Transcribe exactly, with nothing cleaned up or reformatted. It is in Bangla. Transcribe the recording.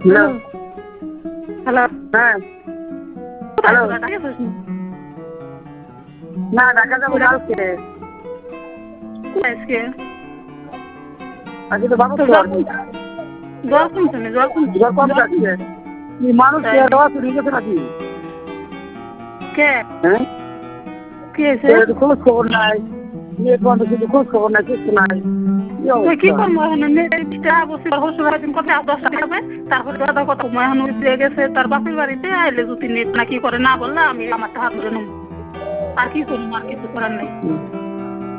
হ্যালো হ্যালো হ্যাঁ হ্যালো না ঢাকা যাবো কালকে আজকে আজকে তো বাবু জ্বর কমছে না জ্বর কমছে জ্বর কম যাচ্ছে মানুষ চলে গেছে নাকি কে হ্যাঁ কি হয়েছে খোঁজ খবর নাই শুধু খোঁজ খবর নাই কিছু নাই কি করবো এখন কথা দশটা হবে তারপরে দাদা কথা এখন দিয়ে গেছে তার বাপের বাড়িতে আইলে যদি নেট না কি করে না বললে আমি আমার হাত ধরে নেবো আর কি করবো আর কিছু করার নাই